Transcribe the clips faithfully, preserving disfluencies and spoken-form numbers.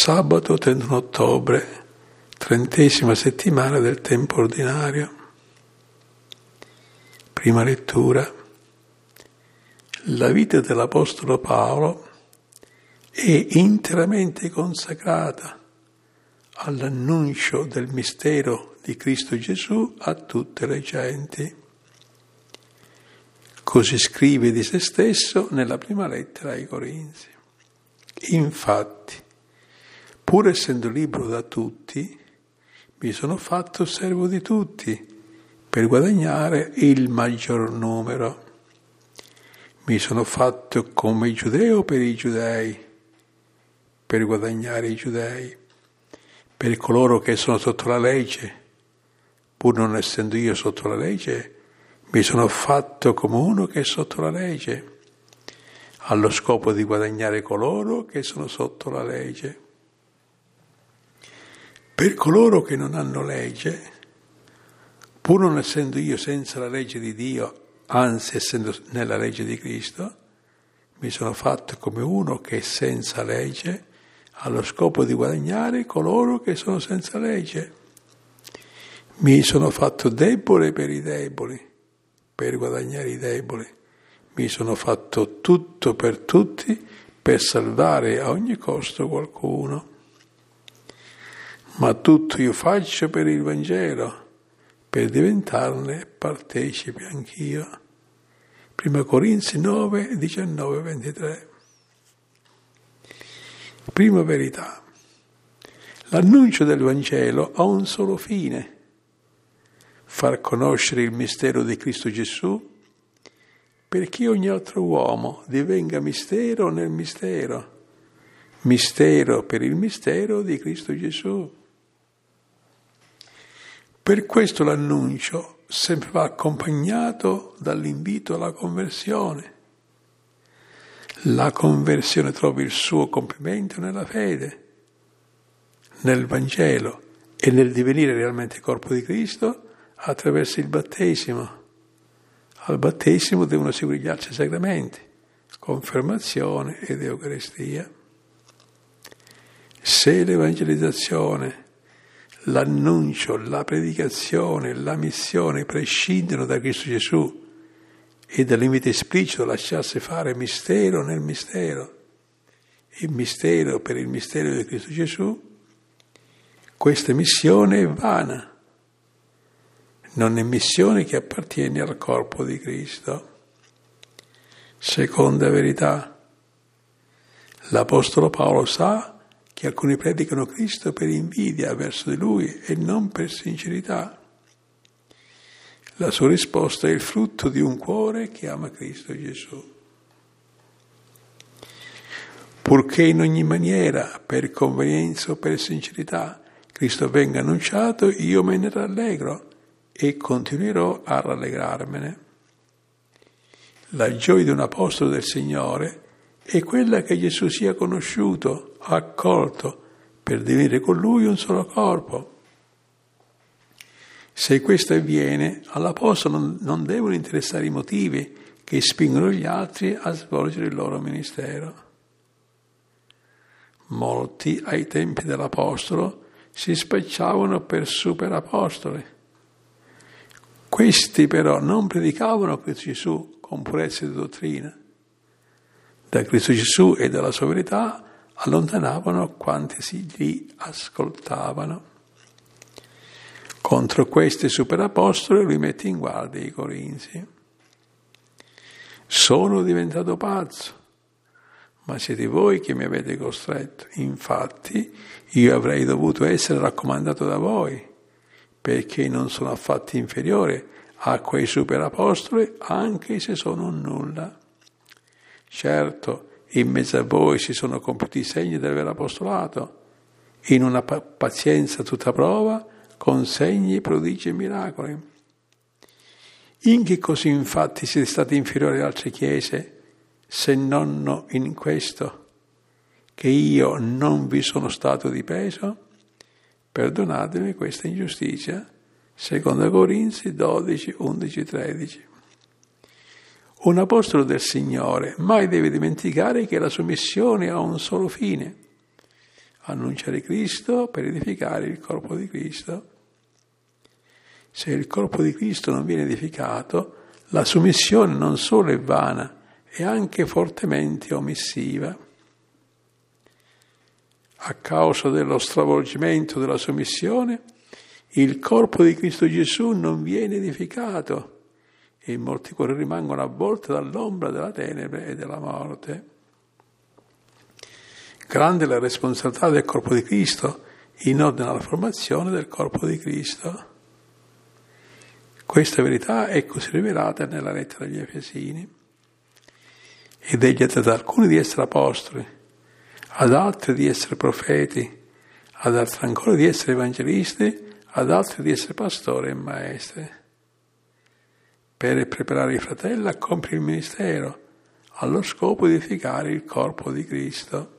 Sabato trentuno ottobre, trentesima settimana del tempo ordinario. Prima lettura. La vita dell'Apostolo Paolo è interamente consacrata all'annuncio del mistero di Cristo Gesù a tutte le genti. Così scrive di se stesso nella prima lettera ai Corinzi. Infatti, pur essendo libero da tutti, mi sono fatto servo di tutti per guadagnare il maggior numero. Mi sono fatto come giudeo per i giudei, per guadagnare i giudei, per coloro che sono sotto la legge, pur non essendo io sotto la legge, mi sono fatto come uno che è sotto la legge, allo scopo di guadagnare coloro che sono sotto la legge. Per coloro che non hanno legge, pur non essendo io senza la legge di Dio, anzi essendo nella legge di Cristo, mi sono fatto come uno che è senza legge, allo scopo di guadagnare coloro che sono senza legge. Mi sono fatto debole per i deboli, per guadagnare i deboli. Mi sono fatto tutto per tutti, per salvare a ogni costo qualcuno. Ma tutto io faccio per il Vangelo, per diventarne partecipe anch'io. Prima Corinzi nove, diciannove, ventitré. Prima verità. L'annuncio del Vangelo ha un solo fine: far conoscere il mistero di Cristo Gesù, perché ogni altro uomo divenga mistero nel mistero, mistero per il mistero di Cristo Gesù. Per questo l'annuncio sempre va accompagnato dall'invito alla conversione. La conversione trova il suo compimento nella fede, nel Vangelo e nel divenire realmente corpo di Cristo attraverso il battesimo. Al battesimo devono seguire gli altri sacramenti, confermazione ed Eucaristia. Se l'evangelizzazione, l'annuncio, la predicazione, la missione prescindono da Cristo Gesù e dall'invito esplicito a lasciarsi fare mistero nel mistero, il mistero per il mistero di Cristo Gesù, questa missione è vana. Non è missione che appartiene al corpo di Cristo. Seconda verità. L'Apostolo Paolo sa che alcuni predicano Cristo per invidia verso di lui e non per sincerità. La sua risposta è il frutto di un cuore che ama Cristo Gesù. Purché in ogni maniera, per convenienza o per sincerità, Cristo venga annunciato, io me ne rallegro e continuerò a rallegrarmene. La gioia di un apostolo del Signore è quella che Gesù sia conosciuto, accolto, per divenire con Lui un solo corpo. Se questo avviene, all'Apostolo non, non devono interessare i motivi che spingono gli altri a svolgere il loro ministero. Molti, ai tempi dell'Apostolo, si spacciavano per superapostoli. Questi però non predicavano Cristo Gesù con purezza di dottrina. Da Cristo Gesù e dalla sua verità allontanavano quanti si gli ascoltavano. Contro questi superapostoli lui mette in guardia i Corinzi. Sono diventato pazzo, ma siete voi che mi avete costretto. Infatti io avrei dovuto essere raccomandato da voi, perché non sono affatto inferiore a quei superapostoli, anche se sono un nulla. Certo, in mezzo a voi si sono compiuti i segni del vero apostolato, in una pazienza tutta prova, con segni, prodigi e miracoli. In che cosa infatti siete stati inferiori alle altre chiese, se non in questo, che io non vi sono stato di peso? Perdonatemi questa ingiustizia. Seconda Corinzi dodici, undici, tredici. Un apostolo del Signore mai deve dimenticare che la sua missione ha un solo fine: annunciare Cristo per edificare il corpo di Cristo. Se il corpo di Cristo non viene edificato, la sua missione non solo è vana, è anche fortemente omissiva. A causa dello stravolgimento della sua missione, il corpo di Cristo Gesù non viene edificato e molti cuori rimangono avvolti dall'ombra della tenebre e della morte. Grande è la responsabilità del corpo di Cristo in ordine alla formazione del corpo di Cristo. Questa verità è così rivelata nella lettera agli Efesini. Ed egli ha dato ad alcuni di essere apostoli, ad altri di essere profeti, ad altri ancora di essere evangelisti, ad altri di essere pastori e maestri, per preparare i fratelli a compiere il ministero, allo scopo di edificare il corpo di Cristo,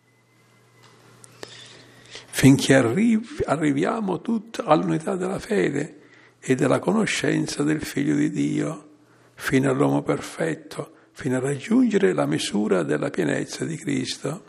finché arrivi, arriviamo tutti all'unità della fede e della conoscenza del Figlio di Dio, fino all'uomo perfetto, fino a raggiungere la misura della pienezza di Cristo.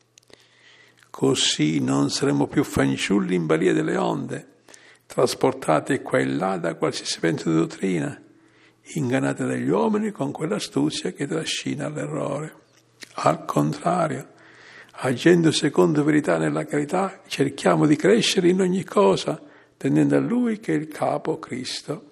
Così non saremo più fanciulli in balia delle onde, trasportati qua e là da qualsiasi vento di dottrina, ingannati dagli uomini con quell'astuzia che trascina all'errore. Al contrario, agendo secondo verità nella carità, cerchiamo di crescere in ogni cosa, tenendo a Lui che è il capo, Cristo.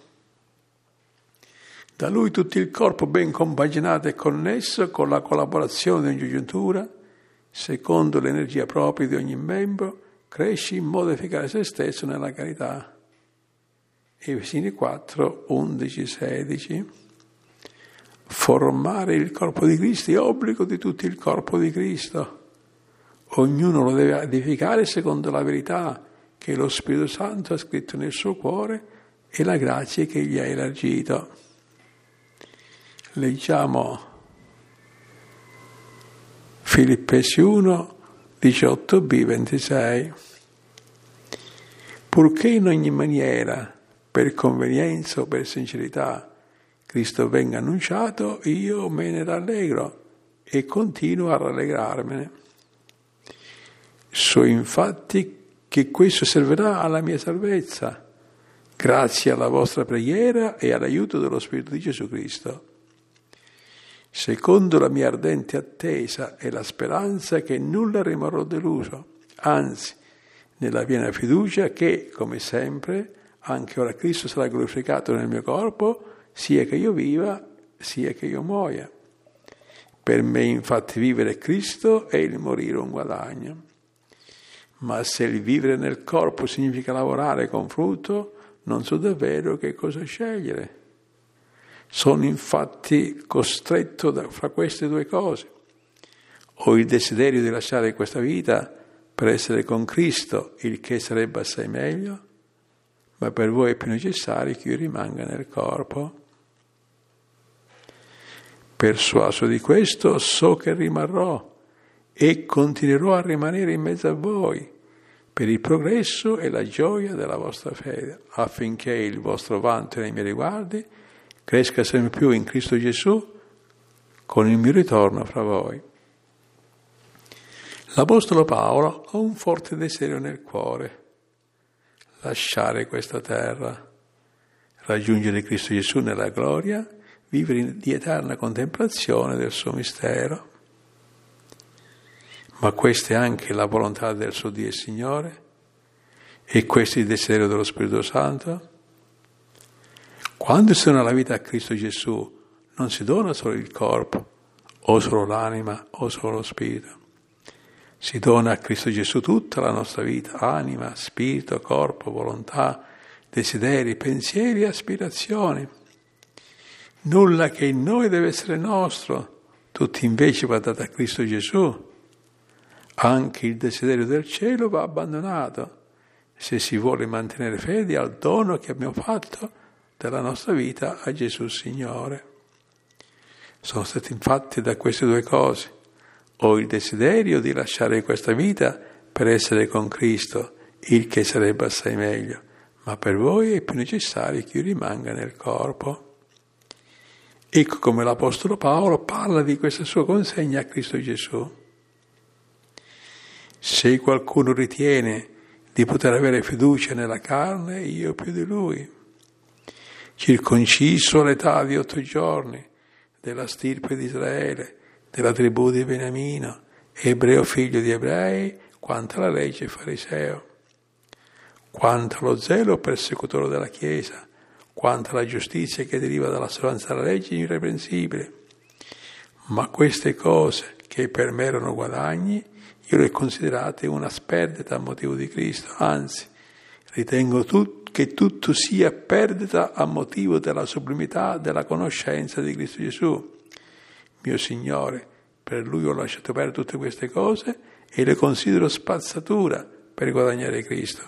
Da Lui tutto il corpo ben compaginato e connesso con la collaborazione di ogni giuntura, secondo l'energia propria di ogni membro, cresce in modo da edificare se stesso nella carità. Efesini quattro, undici, sedici. Formare il corpo di Cristo è obbligo di tutto il corpo di Cristo. Ognuno lo deve edificare secondo la verità che lo Spirito Santo ha scritto nel suo cuore e la grazia che gli ha elargito. Leggiamo Filippesi uno, diciotto b, ventisei. Purché in ogni maniera, per convenienza o per sincerità, Cristo venga annunciato, io me ne rallegro e continuo a rallegrarmene. So infatti che questo servirà alla mia salvezza, grazie alla vostra preghiera e all'aiuto dello Spirito di Gesù Cristo. Secondo la mia ardente attesa e la speranza che nulla rimarrò deluso, anzi, nella piena fiducia che, come sempre, anche ora Cristo sarà glorificato nel mio corpo, sia che io viva, sia che io muoia. Per me, infatti, vivere è Cristo e il morire un guadagno. Ma se il vivere nel corpo significa lavorare con frutto, non so davvero che cosa scegliere. Sono infatti costretto da, fra queste due cose. Ho il desiderio di lasciare questa vita per essere con Cristo, il che sarebbe assai meglio, ma per voi è più necessario che io rimanga nel corpo. Persuaso di questo, so che rimarrò e continuerò a rimanere in mezzo a voi per il progresso e la gioia della vostra fede, affinché il vostro vanto nei miei riguardi cresca sempre più in Cristo Gesù con il mio ritorno fra voi. L'Apostolo Paolo ha un forte desiderio nel cuore: lasciare questa terra, raggiungere Cristo Gesù nella gloria, vivere di eterna contemplazione del suo mistero. Ma questa è anche la volontà del suo Dio e Signore? E questo è il desiderio dello Spirito Santo? Quando si dona la vita a Cristo Gesù, non si dona solo il corpo, o solo l'anima, o solo lo spirito. Si dona a Cristo Gesù tutta la nostra vita, anima, spirito, corpo, volontà, desideri, pensieri e aspirazioni. Nulla che in noi deve essere nostro, tutto invece va dato a Cristo Gesù. Anche il desiderio del cielo va abbandonato, se si vuole mantenere fede al dono che abbiamo fatto della nostra vita a Gesù Signore. Sono stati infatti da queste due cose: ho il desiderio di lasciare questa vita per essere con Cristo, il che sarebbe assai meglio, ma per voi è più necessario che io rimanga nel corpo. Ecco come l'Apostolo Paolo parla di questa sua consegna a Cristo Gesù. Se qualcuno ritiene di poter avere fiducia nella carne, io più di lui. Circonciso all'età di otto giorni, della stirpe di Israele, della tribù di Beniamino, ebreo figlio di ebrei, quanto alla legge fariseo, quanto allo zelo persecutore della Chiesa, quanto alla giustizia che deriva dall'osservanza della legge irreprensibile. Ma queste cose che per me erano guadagni, io le ho considerate una perdita a motivo di Cristo, anzi, ritengo tut- che tutto sia perdita a motivo della sublimità della conoscenza di Cristo Gesù, mio Signore. Per Lui ho lasciato perdere tutte queste cose e le considero spazzatura per guadagnare Cristo.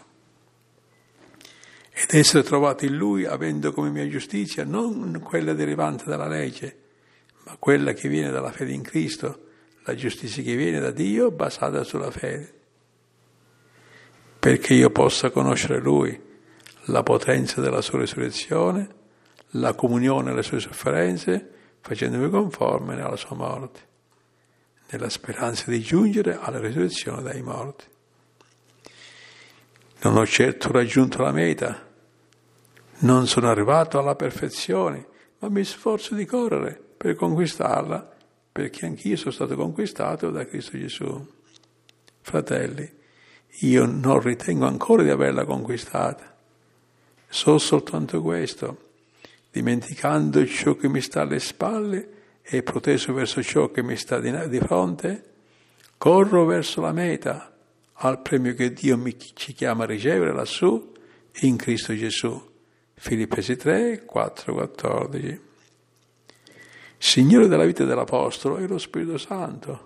Ed essere trovato in Lui avendo come mia giustizia non quella derivante dalla legge, ma quella che viene dalla fede in Cristo, la giustizia che viene da Dio basata sulla fede. Perché io possa conoscere Lui, la potenza della sua risurrezione, la comunione alle sue sofferenze, facendomi conforme alla sua morte, nella speranza di giungere alla risurrezione dai morti. Non ho certo raggiunto la meta, non sono arrivato alla perfezione, ma mi sforzo di correre per conquistarla, perché anch'io sono stato conquistato da Cristo Gesù. Fratelli, io non ritengo ancora di averla conquistata. So soltanto questo, dimenticando ciò che mi sta alle spalle e proteso verso ciò che mi sta di, di fronte, corro verso la meta, al premio che Dio mi, ci chiama a ricevere lassù, in Cristo Gesù. Filippesi tre, quattro, quattordici. Signore della vita dell'Apostolo è lo Spirito Santo.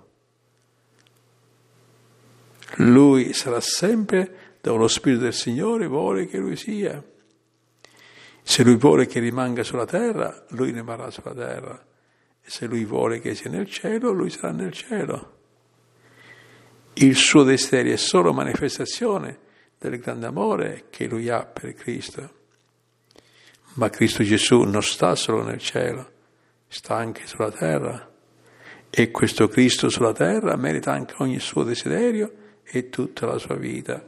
Lui sarà sempre dove lo Spirito del Signore vuole che Lui sia. Se Lui vuole che rimanga sulla terra, Lui rimarrà sulla terra. E se Lui vuole che sia nel cielo, Lui sarà nel cielo. Il suo desiderio è solo manifestazione del grande amore che Lui ha per Cristo. Ma Cristo Gesù non sta solo nel cielo, sta anche sulla terra. E questo Cristo sulla terra merita anche ogni suo desiderio e tutta la sua vita.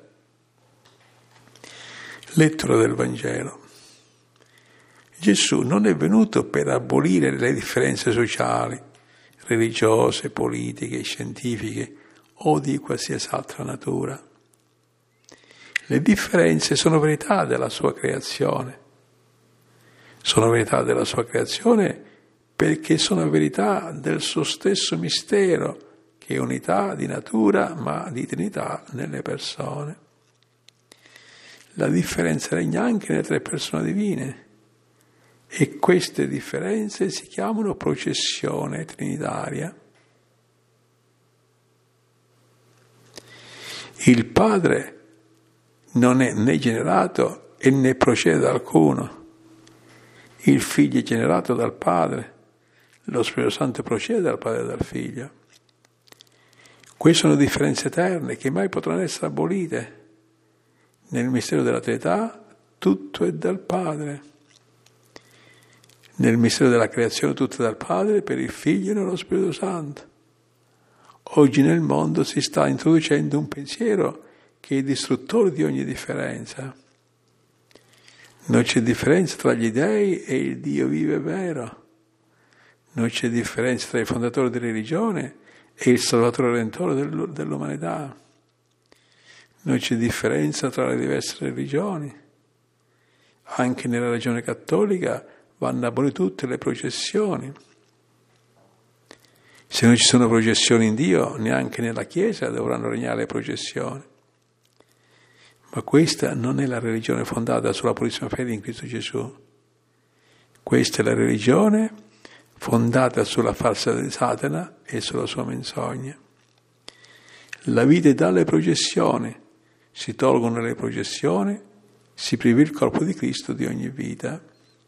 Lettura del Vangelo. Gesù non è venuto per abolire le differenze sociali, religiose, politiche, scientifiche o di qualsiasi altra natura. Le differenze sono verità della sua creazione. Sono verità della sua creazione perché sono verità del suo stesso mistero, che è unità di natura ma di trinità nelle persone. La differenza regna anche nelle tre persone divine e queste differenze si chiamano processione trinitaria. Il Padre non è né generato e né procede da alcuno. Il Figlio è generato dal Padre, lo Spirito Santo procede dal Padre e dal Figlio. Queste sono differenze eterne che mai potranno essere abolite. Nel mistero della Trinità tutto è dal Padre. Nel mistero della creazione tutto è dal Padre, per il Figlio e nello Spirito Santo. Oggi nel mondo si sta introducendo un pensiero che è distruttore di ogni differenza. Non c'è differenza tra gli dei e il Dio vivo e vero. Non c'è differenza tra il fondatore della religione e il Salvatore Redentore dell'umanità. Non c'è differenza tra le diverse religioni. Anche nella religione cattolica vanno abolite tutte le processioni. Se non ci sono processioni in Dio, neanche nella Chiesa dovranno regnare le processioni. Ma questa non è la religione fondata sulla purissima fede in Cristo Gesù. Questa è la religione fondata sulla falsità di Satana e sulla sua menzogna. La vita è dalle processioni. Si tolgono le processioni, si priva il corpo di Cristo di ogni vita.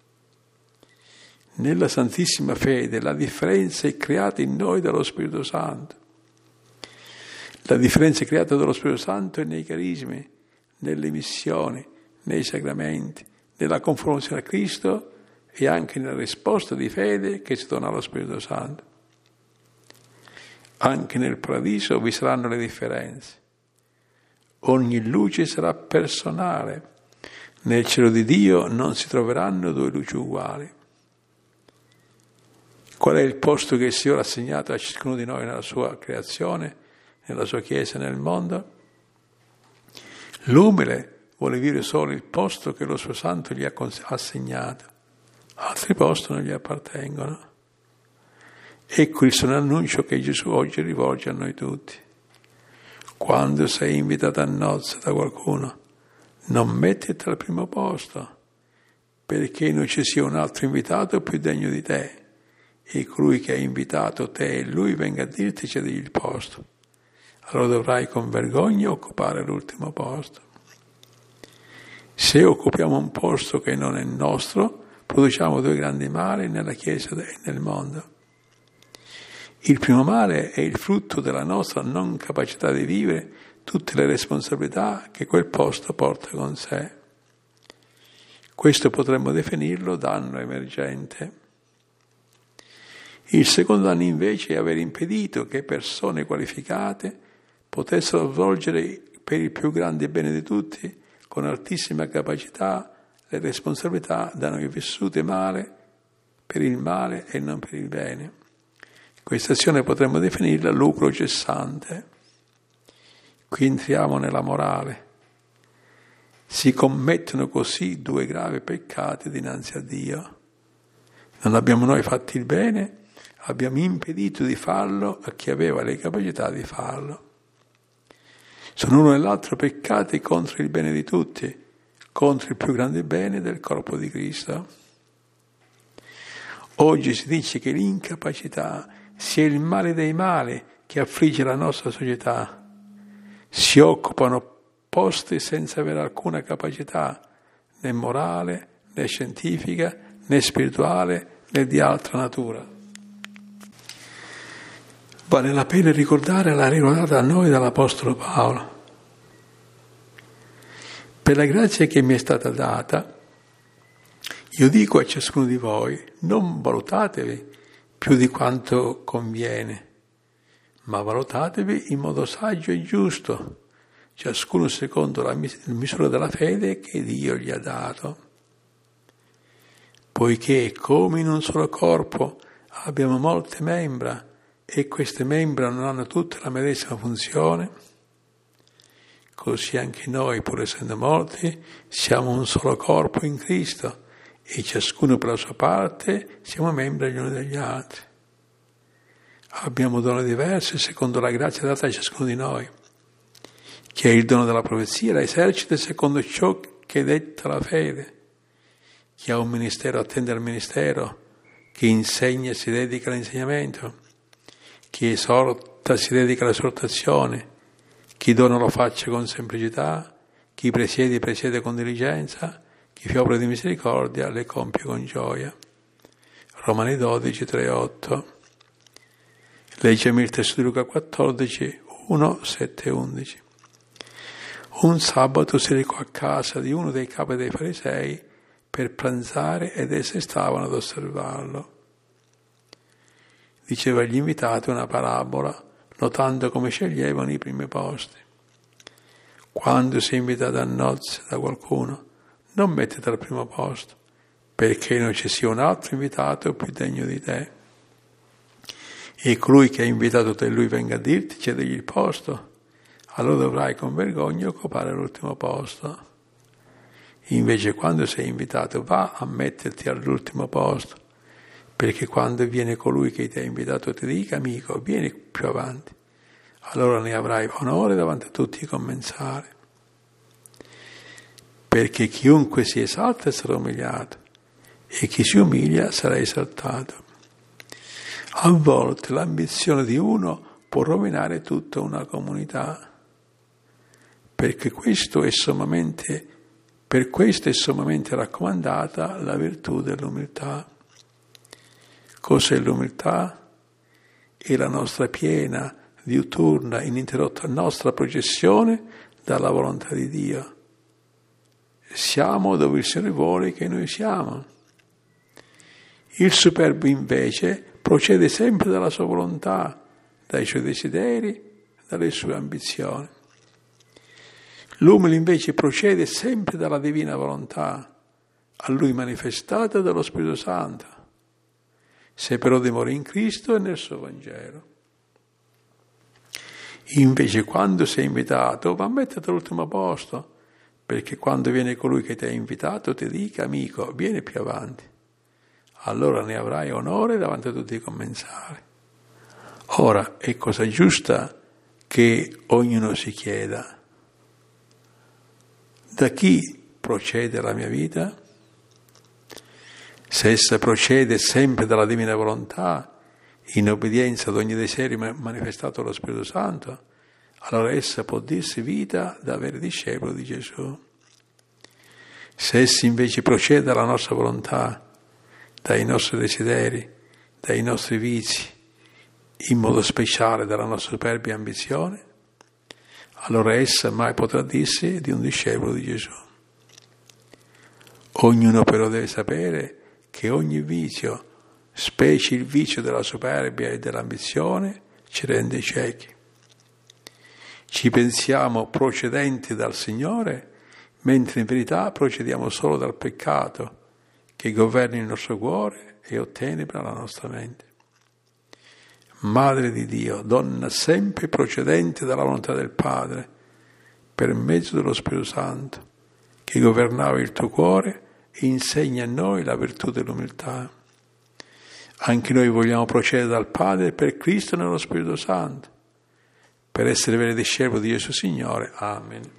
Nella Santissima Fede la differenza è creata in noi dallo Spirito Santo. La differenza è creata dallo Spirito Santo è nei carismi, nelle missioni, nei sacramenti, nella conformazione a Cristo e anche nella risposta di fede che si dona allo Spirito Santo. Anche nel paradiso vi saranno le differenze. ogni luce sarà personale. Nel cielo di Dio non si troveranno due luci uguali. Qual è il posto che il Signore ha assegnato a ciascuno di noi nella sua creazione, nella sua Chiesa, nel mondo? L'umile vuole vivere solo il posto che lo suo santo gli ha assegnato. Altri posti non gli appartengono. Ecco il sono annuncio che Gesù oggi rivolge a noi tutti. Quando sei invitato a nozze da qualcuno, non mettiti al primo posto, perché non ci sia un altro invitato più degno di te, e colui che ha invitato te e lui venga a dirti cedegli il posto. Allora dovrai con vergogna occupare l'ultimo posto. Se occupiamo un posto che non è nostro, produciamo due grandi mali nella Chiesa e nel mondo. Il primo male è il frutto della nostra non capacità di vivere tutte le responsabilità che quel posto porta con sé. Questo potremmo definirlo danno emergente. Il secondo danno invece è aver impedito che persone qualificate potessero svolgere per il più grande bene di tutti, con altissima capacità, le responsabilità da noi vissute male, per il male e non per il bene. Questa azione potremmo definirla lucro cessante. Qui entriamo nella morale. Si commettono così due gravi peccati dinanzi a Dio. Non abbiamo noi fatto il bene, abbiamo impedito di farlo a chi aveva le capacità di farlo. Sono uno e l'altro peccati contro il bene di tutti, contro il più grande bene del corpo di Cristo. Oggi si dice che l'incapacità sia il male dei mali che affligge la nostra società. Si occupano posti senza avere alcuna capacità, né morale, né scientifica, né spirituale, né di altra natura. Vale la pena ricordare la regola data a noi dall'Apostolo Paolo. Per la grazia che mi è stata data, io dico a ciascuno di voi, non valutatevi più di quanto conviene, ma valutatevi in modo saggio e giusto, ciascuno secondo la misura della fede che Dio gli ha dato. Poiché come in un solo corpo abbiamo molte membra, e queste membra non hanno tutte la medesima funzione, così anche noi, pur essendo molti, siamo un solo corpo in Cristo e ciascuno per la sua parte siamo membri gli uni degli altri. Abbiamo doni diversi secondo la grazia data a ciascuno di noi. Chi ha il dono della profezia la esercita secondo ciò che detta la fede. Chi ha un ministero attende al ministero, chi insegna si dedica all'insegnamento. Chi esorta si dedica all'esortazione, chi dona lo faccia con semplicità, chi presiede presiede con diligenza, chi fa opere di misericordia le compie con gioia. Romani dodici, tre, otto. Leggiamo il testo di Luca quattordici, uno, sette, undici. Un sabato si recò a casa di uno dei capi dei farisei per pranzare ed essi stavano ad osservarlo. Diceva agli invitati una parabola, notando come sceglievano i primi posti. Quando sei invitato a nozze da qualcuno, non mettiti al primo posto, perché non ci sia un altro invitato più degno di te. E colui che ha invitato te e lui venga a dirti, cedegli il posto, allora dovrai con vergogna occupare l'ultimo posto. Invece quando sei invitato, va a metterti all'ultimo posto, perché quando viene colui che ti ha invitato ti dica, amico, vieni più avanti, allora ne avrai onore davanti a tutti i commensali. Perché chiunque si esalta sarà umiliato, e chi si umilia sarà esaltato. A volte l'ambizione di uno può rovinare tutta una comunità, perché questo è sommamente, per questo è sommamente raccomandata la virtù dell'umiltà. Cos'è l'umiltà? È la nostra piena, diuturna, ininterrotta nostra processione dalla volontà di Dio. Siamo dove il Signore vuole che noi siamo. Il superbo invece procede sempre dalla sua volontà, dai suoi desideri, dalle sue ambizioni. L'umile invece procede sempre dalla divina volontà, a lui manifestata dallo Spirito Santo, se però dimora in Cristo e nel suo Vangelo. Invece quando sei invitato, va a mettere all'ultimo posto, perché quando viene colui che ti ha invitato ti dica: amico, vieni più avanti. Allora ne avrai onore davanti a tutti i commensali. Ora, è cosa giusta che ognuno si chieda: da chi procede la mia vita? Se essa procede sempre dalla divina volontà, in obbedienza ad ogni desiderio manifestato dallo Spirito Santo, allora essa può dirsi vita da vero discepolo di Gesù. Se essa invece procede dalla nostra volontà, dai nostri desideri, dai nostri vizi, in modo speciale dalla nostra superbia ambizione, allora essa mai potrà dirsi di un discepolo di Gesù. Ognuno però deve sapere che ogni vizio, specie il vizio della superbia e dell'ambizione, ci rende ciechi. Ci pensiamo procedenti dal Signore, mentre in verità procediamo solo dal peccato che governa il nostro cuore e ottenebra la nostra mente. Madre di Dio, donna sempre procedente dalla volontà del Padre, per mezzo dello Spirito Santo, che governava il tuo cuore, insegna a noi la virtù dell'umiltà. Anche noi vogliamo procedere dal Padre per Cristo nello Spirito Santo, per essere veri discepoli di Gesù Signore. Amen.